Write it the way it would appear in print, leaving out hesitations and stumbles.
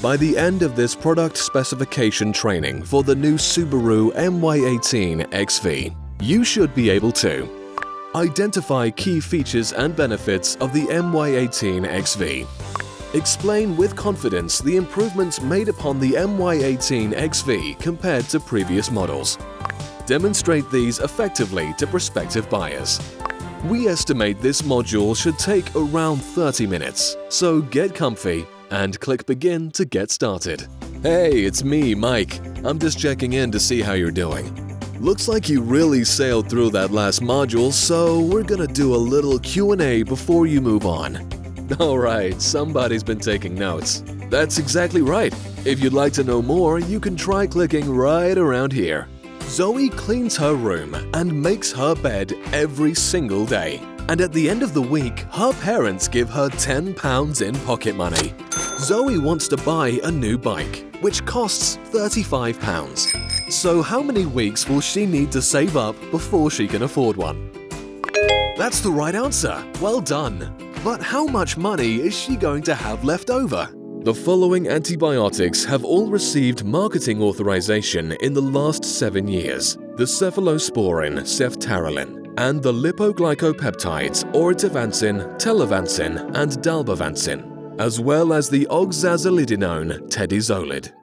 By the end of this product specification training for the new Subaru MY18 XV, you should be able to identify key features and benefits of the MY18 XV. Explain with confidence the improvements made upon the MY18 XV compared to previous models. Demonstrate these effectively to prospective buyers. We estimate this module should take around 30 minutes, so get comfy and click Begin to get started. Hey, it's me, Mike. I'm just checking in to see how you're doing. Looks like you really sailed through that last module, so we're gonna do a little Q&A before you move on. Alright, somebody's been taking notes. That's exactly right. If you'd like to know more, you can try clicking right around here. Zoe cleans her room and makes her bed every single day. And at the end of the week, her parents give her £10 in pocket money. Zoe wants to buy a new bike, which costs £35. So how many weeks will she need to save up before she can afford one? That's the right answer. Well done. But how much money is she going to have left over? The following antibiotics have all received marketing authorization in the last 7 years: the cephalosporin ceftaroline and the lipoglycopeptides oritivancin, telavancin, and dalbavancin, as well as the oxazolidinone tedizolid.